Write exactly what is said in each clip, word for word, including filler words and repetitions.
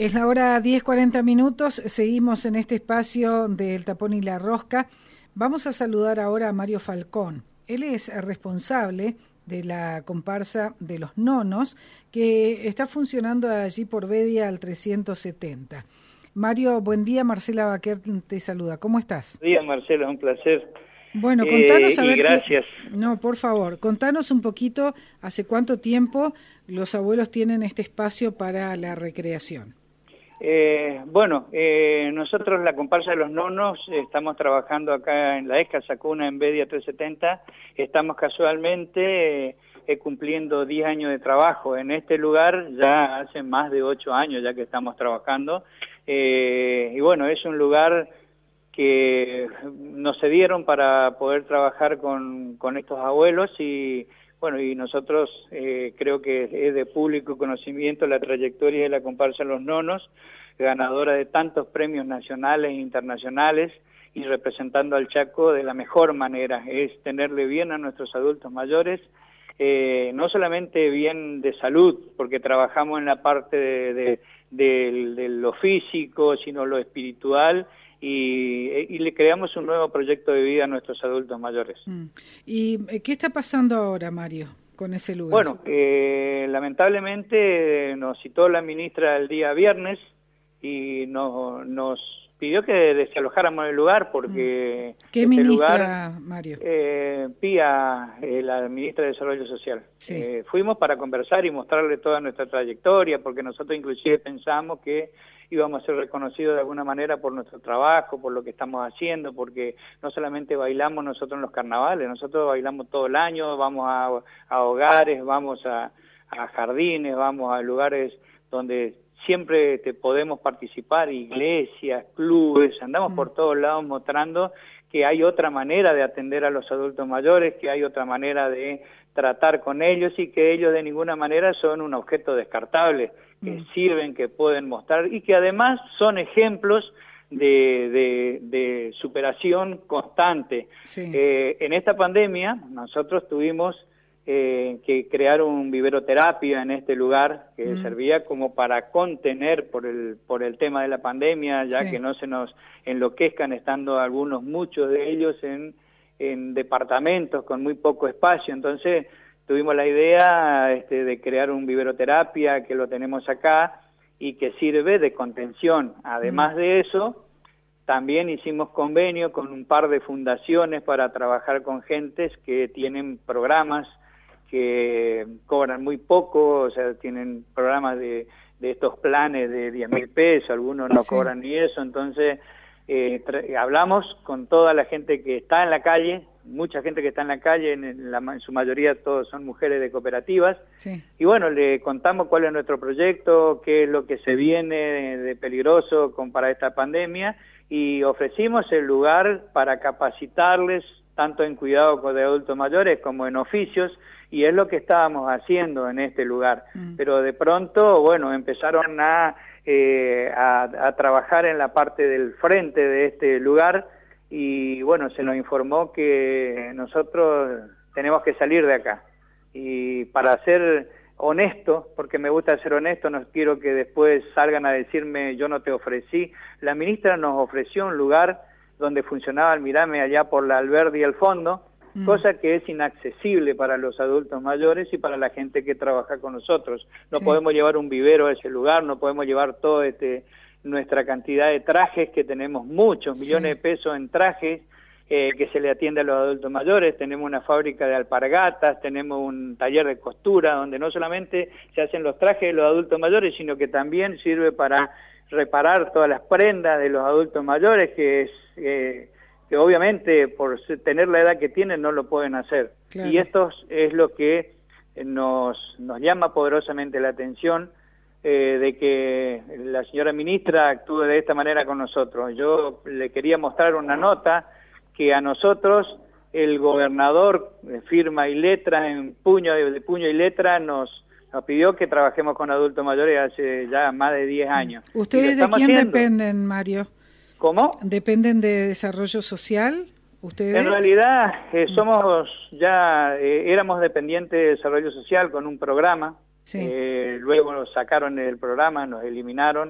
Es la hora diez cuarenta minutos, seguimos en este espacio del Tapón y la Rosca. Vamos a saludar ahora a Mario Falcón. Él es responsable de la comparsa de los nonos, que está funcionando allí por Bedia al trescientos setenta. Mario, buen día, Marcela Baquer te saluda. ¿Cómo estás? Buen día, Marcela, un placer. Bueno, contanos eh, a ver. Y gracias. Qué... No, por favor, contanos un poquito hace cuánto tiempo los abuelos tienen este espacio para la recreación. Eh, bueno, eh, nosotros la comparsa de los nonos estamos trabajando acá en la ESCA Sacuna en Bedia trescientos setenta. Estamos casualmente eh, cumpliendo diez años de trabajo en este lugar, ya hace más de ocho años ya que estamos trabajando. Eh, y bueno, es un lugar que nos cedieron para poder trabajar con, con estos abuelos y bueno, y nosotros eh, creo que es de público conocimiento la trayectoria de la comparsa Los Nonos, ganadora de tantos premios nacionales e internacionales y representando al Chaco de la mejor manera, es tenerle bien a nuestros adultos mayores, eh, no solamente bien de salud, porque trabajamos en la parte de, de, de, de lo físico, sino lo espiritual, Y, y le creamos un nuevo proyecto de vida a nuestros adultos mayores. ¿Y qué está pasando ahora, Mario, con ese lugar? Bueno, eh, lamentablemente nos citó la ministra el día viernes y nos, nos pidió que desalojáramos el lugar porque... ¿Qué este ministra, lugar, Mario? Eh, Pía, eh, la ministra de Desarrollo Social. Sí. Eh, fuimos para conversar y mostrarle toda nuestra trayectoria, porque nosotros inclusive pensamos que íbamos a ser reconocidos de alguna manera por nuestro trabajo, por lo que estamos haciendo, porque no solamente bailamos nosotros en los carnavales, nosotros bailamos todo el año, vamos a, a hogares, vamos a, a jardines, vamos a lugares donde siempre te podemos participar, iglesias, clubes, andamos mm. por todos lados mostrando que hay otra manera de atender a los adultos mayores, que hay otra manera de tratar con ellos y que ellos de ninguna manera son un objeto descartable, que mm. sirven, que pueden mostrar y que además son ejemplos de, de, de superación constante. Sí. Eh, en esta pandemia nosotros tuvimos eh, que crear un viveroterapia en este lugar que mm. servía como para contener por el, por el tema de la pandemia, ya sí. que no se nos enloquezcan estando algunos, muchos de ellos en en departamentos con muy poco espacio, entonces tuvimos la idea este, de crear un viveroterapia que lo tenemos acá y que sirve de contención. Además mm. de eso, también hicimos convenio con un par de fundaciones para trabajar con gentes que tienen programas que cobran muy poco, o sea, tienen programas de, de estos planes de diez mil pesos, algunos no sí. cobran ni eso, entonces... Eh, hablamos con toda la gente que está en la calle, mucha gente que está en la calle, en, la, en su mayoría todos son mujeres de cooperativas, sí. y bueno, le contamos cuál es nuestro proyecto, qué es lo que se viene de, de peligroso con, para esta pandemia, y ofrecimos el lugar para capacitarles, tanto en cuidado de adultos mayores como en oficios, y es lo que estábamos haciendo en este lugar. Mm. Pero de pronto, bueno, empezaron a... Eh, a, a trabajar en la parte del frente de este lugar y bueno, se nos informó que nosotros tenemos que salir de acá y para ser honesto, porque me gusta ser honesto, no quiero que después salgan a decirme yo no te ofrecí, la ministra nos ofreció un lugar donde funcionaba el Mirame allá por la Alberdi al fondo, Mm. cosa que es inaccesible para los adultos mayores y para la gente que trabaja con nosotros. No sí. podemos llevar un vivero a ese lugar, no podemos llevar toda este, nuestra cantidad de trajes, que tenemos muchos sí. millones de pesos en trajes eh, que se le atiende a los adultos mayores. Tenemos una fábrica de alpargatas, tenemos un taller de costura donde no solamente se hacen los trajes de los adultos mayores, sino que también sirve para reparar todas las prendas de los adultos mayores, que es... Eh, que obviamente por tener la edad que tienen no lo pueden hacer. Claro. Y esto es lo que nos, nos llama poderosamente la atención, eh, de que la señora ministra actúe de esta manera con nosotros. Yo le quería mostrar una nota que a nosotros el gobernador de firma y letra, en puño de puño y letra, nos, nos pidió que trabajemos con adultos mayores hace ya más de diez años. ¿Ustedes de quién haciendo. dependen, Mario? ¿Cómo? ¿Dependen de desarrollo social ustedes? En realidad eh, somos ya, eh, éramos dependientes de desarrollo social con un programa, sí. eh, luego nos sacaron el programa, nos eliminaron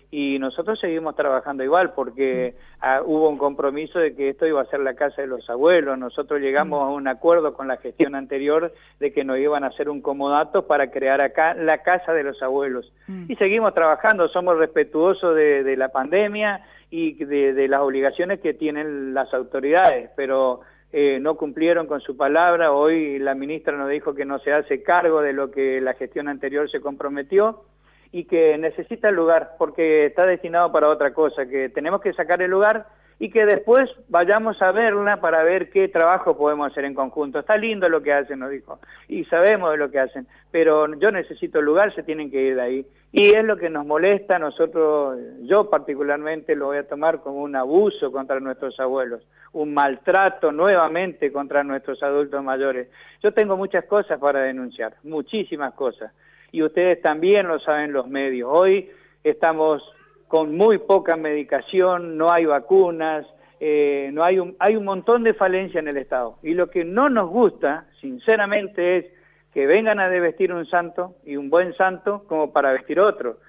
y nosotros seguimos trabajando igual porque ah, hubo un compromiso de que esto iba a ser la casa de los abuelos. Nosotros llegamos a un acuerdo con la gestión anterior de que nos iban a hacer un comodato para crear acá la casa de los abuelos. Mm. Y seguimos trabajando, somos respetuosos de, de la pandemia y de, de las obligaciones que tienen las autoridades, pero eh, no cumplieron con su palabra. Hoy la ministra nos dijo que no se hace cargo de lo que la gestión anterior se comprometió, y que necesita el lugar porque está destinado para otra cosa, que tenemos que sacar el lugar y que después vayamos a verla para ver qué trabajo podemos hacer en conjunto. Está lindo lo que hacen, nos dijo, y sabemos de lo que hacen, pero yo necesito el lugar, se tienen que ir de ahí. Y es lo que nos molesta. Nosotros, yo particularmente lo voy a tomar como un abuso contra nuestros abuelos, un maltrato nuevamente contra nuestros adultos mayores. Yo tengo muchas cosas para denunciar, muchísimas cosas. Y ustedes también lo saben los medios. Hoy estamos con muy poca medicación, no hay vacunas, eh, no hay un, hay un montón de falencia en el Estado. Y lo que no nos gusta, sinceramente, es que vengan a desvestir un santo, y un buen santo, como para vestir otro.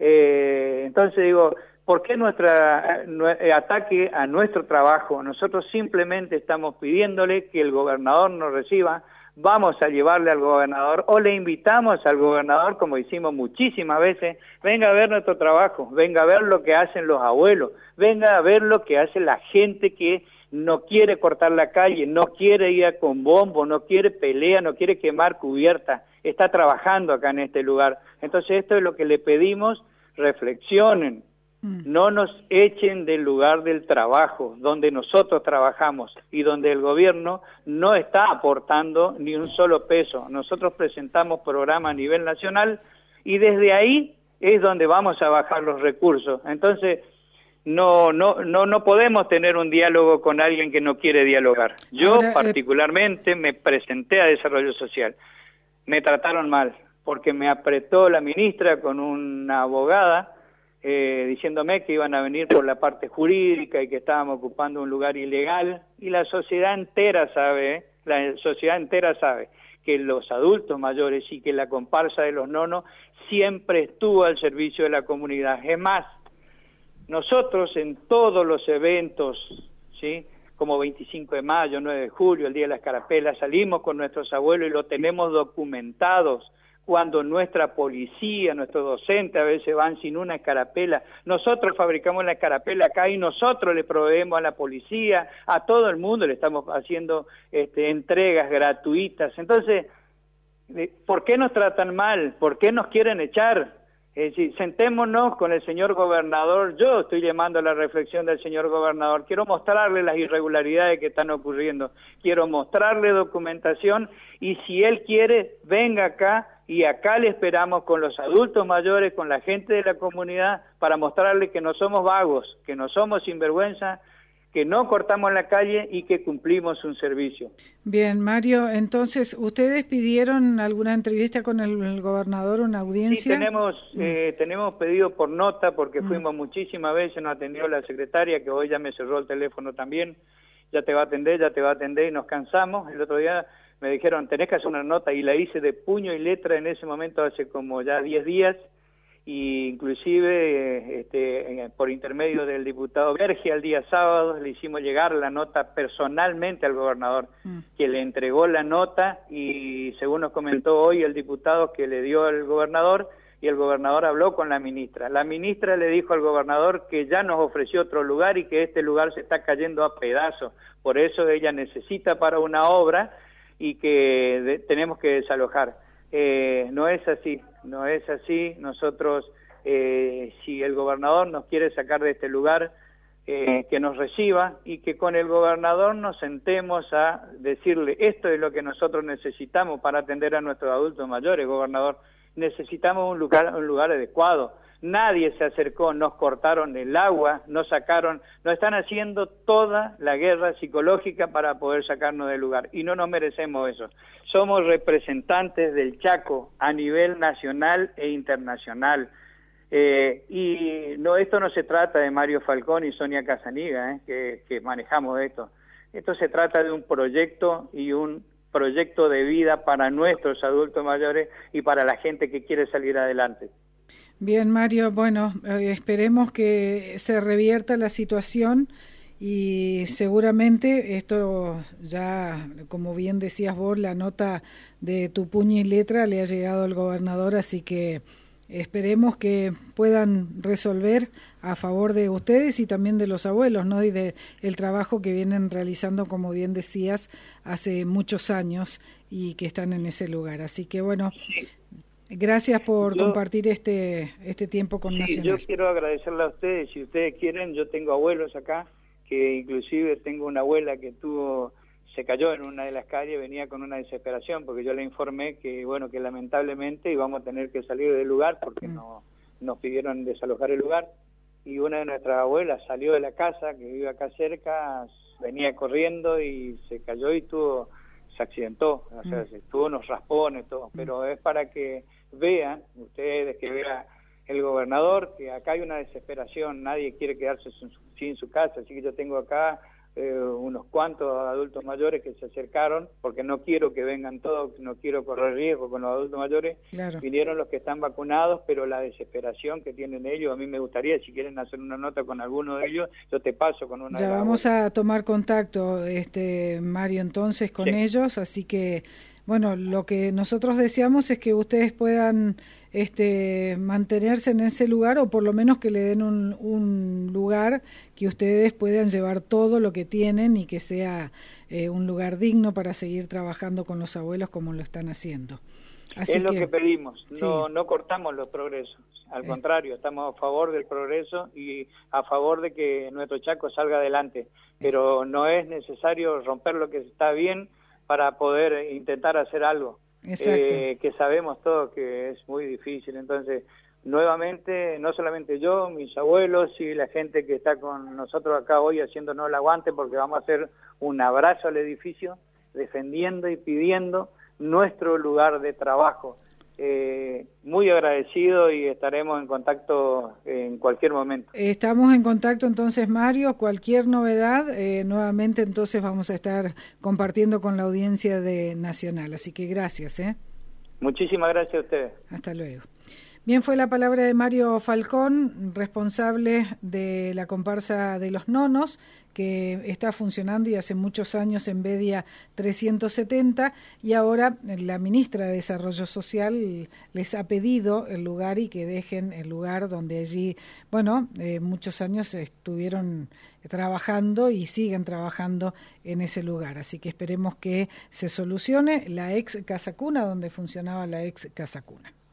Eh, entonces digo, ¿por qué nuestra eh, ataque a nuestro trabajo? Nosotros simplemente estamos pidiéndole que el gobernador nos reciba. Vamos a llevarle al gobernador o le invitamos al gobernador, como hicimos muchísimas veces, venga a ver nuestro trabajo, venga a ver lo que hacen los abuelos, venga a ver lo que hace la gente que no quiere cortar la calle, no quiere ir con bombo, no quiere pelea, no quiere quemar cubierta, está trabajando acá en este lugar. Entonces esto es lo que le pedimos, reflexionen. No nos echen del lugar del trabajo, donde nosotros trabajamos y donde el gobierno no está aportando ni un solo peso. Nosotros presentamos programas a nivel nacional y desde ahí es donde vamos a bajar los recursos. Entonces, no no no no podemos tener un diálogo con alguien que no quiere dialogar. Yo Ahora, particularmente eh... me presenté a Desarrollo Social. Me trataron mal porque me apretó la ministra con una abogada, Eh, diciéndome que iban a venir por la parte jurídica y que estábamos ocupando un lugar ilegal, y la sociedad entera sabe, ¿eh? la sociedad entera sabe que los adultos mayores y que la comparsa de los nonos siempre estuvo al servicio de la comunidad. Es más, nosotros en todos los eventos, ¿sí?, como veinticinco de mayo, nueve de julio, el Día de la Escarapela, salimos con nuestros abuelos y lo tenemos documentados. Cuando nuestra policía, nuestros docentes a veces van sin una escarapela, nosotros fabricamos la escarapela acá y nosotros le proveemos a la policía, a todo el mundo le estamos haciendo este, entregas gratuitas. Entonces, ¿por qué nos tratan mal? ¿Por qué nos quieren echar? Es decir, sentémonos con el señor gobernador. Yo estoy llamando a la reflexión del señor gobernador. Quiero mostrarle las irregularidades que están ocurriendo. Quiero mostrarle documentación y si él quiere, venga acá y acá le esperamos con los adultos mayores, con la gente de la comunidad, para mostrarle que no somos vagos, que no somos sinvergüenza, que no cortamos la calle y que cumplimos un servicio. Bien, Mario, entonces, ¿ustedes pidieron alguna entrevista con el, el gobernador, una audiencia? Sí, tenemos, mm. eh, tenemos pedido por nota, porque mm. fuimos muchísimas veces, nos atendió la secretaria, que hoy ya me cerró el teléfono también, ya te va a atender, ya te va a atender, y nos cansamos. El otro día me dijeron, tenés que hacer una nota, y la hice de puño y letra en ese momento, hace como ya diez días, y inclusive eh, este, por intermedio del diputado Verge, al día sábado le hicimos llegar la nota personalmente al gobernador, mm. que le entregó la nota, y según nos comentó hoy el diputado que le dio al gobernador, y el gobernador habló con la ministra. La ministra le dijo al gobernador que ya nos ofreció otro lugar y que este lugar se está cayendo a pedazos, por eso ella necesita para una obra y que de, tenemos que desalojar. Eh, no es así, no es así. Nosotros, eh, si el gobernador nos quiere sacar de este lugar, eh, que nos reciba y que con el gobernador nos sentemos a decirle, esto es lo que nosotros necesitamos para atender a nuestros adultos mayores, gobernador, necesitamos un lugar, un lugar adecuado. Nadie se acercó, nos cortaron el agua, nos sacaron, nos están haciendo toda la guerra psicológica para poder sacarnos del lugar, y no nos merecemos eso. Somos representantes del Chaco a nivel nacional e internacional, eh, y no, esto no se trata de Mario Falcón y Sonia Casaniga, eh, que, que manejamos esto. Esto se trata de un proyecto y un proyecto de vida para nuestros adultos mayores y para la gente que quiere salir adelante. Bien, Mario, bueno, eh, esperemos que se revierta la situación y seguramente esto ya, como bien decías vos, la nota de tu puño y letra le ha llegado al gobernador, así que esperemos que puedan resolver a favor de ustedes y también de los abuelos, ¿no? Y de el trabajo que vienen realizando, como bien decías, hace muchos años y que están en ese lugar. Así que bueno, gracias por yo, compartir este este tiempo con sí, Nacional. Yo quiero agradecerle a ustedes. Si ustedes quieren, yo tengo abuelos acá, que inclusive tengo una abuela que tuvo, se cayó en una de las calles, venía con una desesperación, porque yo le informé que, bueno, que lamentablemente íbamos a tener que salir del lugar, porque mm. no, nos pidieron desalojar el lugar, y una de nuestras abuelas salió de la casa, que vive acá cerca, venía corriendo y se cayó y tuvo, se accidentó, o sea, mm. tuvo unos raspones, todo, mm. pero es para que vean, ustedes, que vean el gobernador, que acá hay una desesperación, nadie quiere quedarse sin su, sin su casa, así que yo tengo acá eh, unos cuantos adultos mayores que se acercaron, porque no quiero que vengan todos, no quiero correr riesgo con los adultos mayores, claro. Vinieron los que están vacunados, pero la desesperación que tienen ellos, a mí me gustaría, si quieren hacer una nota con alguno de ellos, yo te paso con una ya de las vamos abuelas. A tomar contacto, este Mario, entonces con sí. ellos, así que bueno, lo que nosotros deseamos es que ustedes puedan este, mantenerse en ese lugar, o por lo menos que le den un, un lugar que ustedes puedan llevar todo lo que tienen y que sea eh, un lugar digno para seguir trabajando con los abuelos como lo están haciendo. Así es lo que, que pedimos, no, sí. no cortamos los progresos, al eh. contrario, estamos a favor del progreso y a favor de que nuestro Chaco salga adelante, pero no es necesario romper lo que está bien para poder intentar hacer algo, eh, que sabemos todos que es muy difícil. Entonces, nuevamente, no solamente yo, mis abuelos y la gente que está con nosotros acá hoy haciéndonos el aguante, porque vamos a hacer un abrazo al edificio, defendiendo y pidiendo nuestro lugar de trabajo. Eh, muy agradecido y estaremos en contacto en cualquier momento. Estamos en contacto entonces, Mario, cualquier novedad, eh, nuevamente entonces vamos a estar compartiendo con la audiencia de Nacional, así que gracias. ¿eh? Muchísimas gracias a ustedes. Hasta luego. Bien, fue la palabra de Mario Falcón, responsable de la comparsa de los nonos, que está funcionando y hace muchos años en Bedia trescientos setenta, y ahora la ministra de Desarrollo Social les ha pedido el lugar y que dejen el lugar donde allí, bueno, eh, muchos años estuvieron trabajando y siguen trabajando en ese lugar. Así que esperemos que se solucione la ex Casa Cuna, donde funcionaba la ex Casa Cuna.